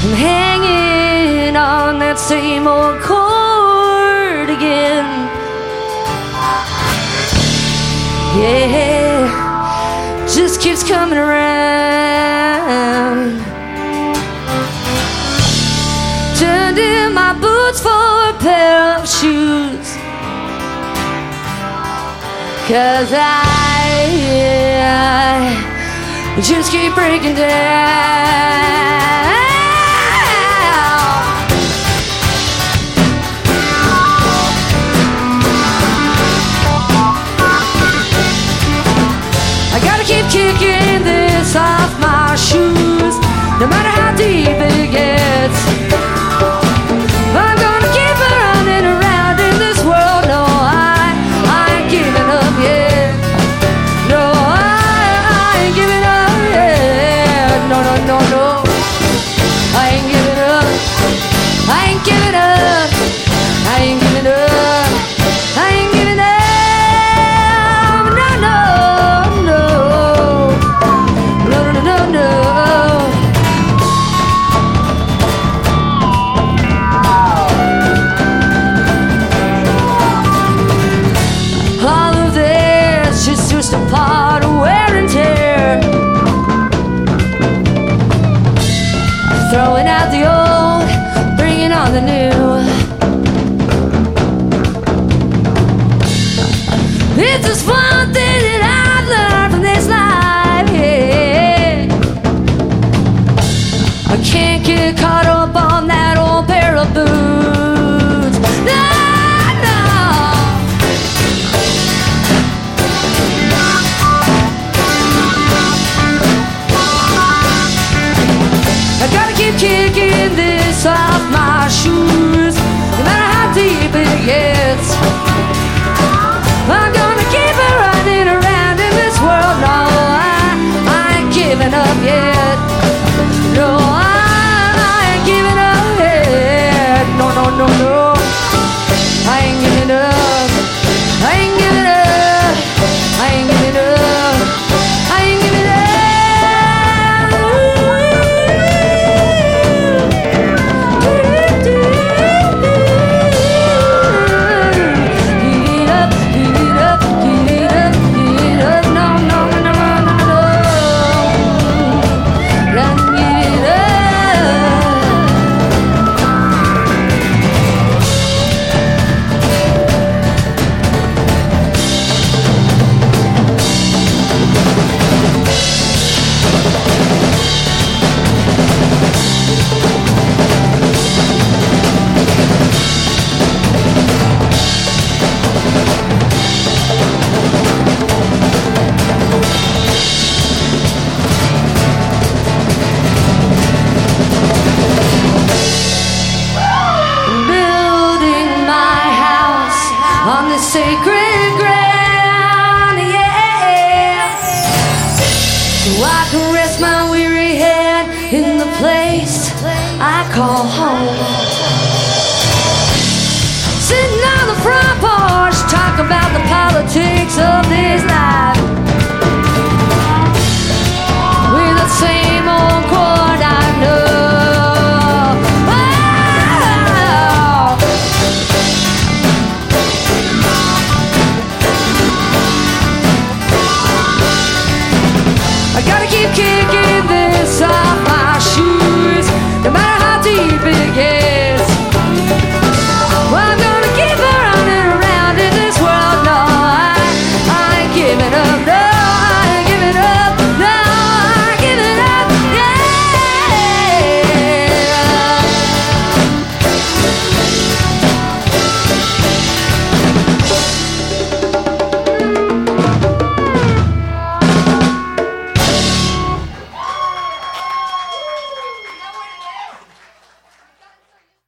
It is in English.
I'm hanging on that same old chord again. Yeah, just keeps coming around. Turned in my boots for a pair of shoes, 'cause I just keep breaking down. I gotta keep kicking this off my shoes, no matter how deep it gets. I'm gonna keep running around in this world. No, I ain't giving up yet. No, I ain't giving up yet. No, no, no, no. I ain't giving up. I ain't giving up. I ain't giving up. I ain't giving up. No, no, no. No, no, no, no. All of this is just a part of wear and tear. Throwing out the old, bringing on the new. It's just one thing that I've learned from this life, yeah. I can't get caught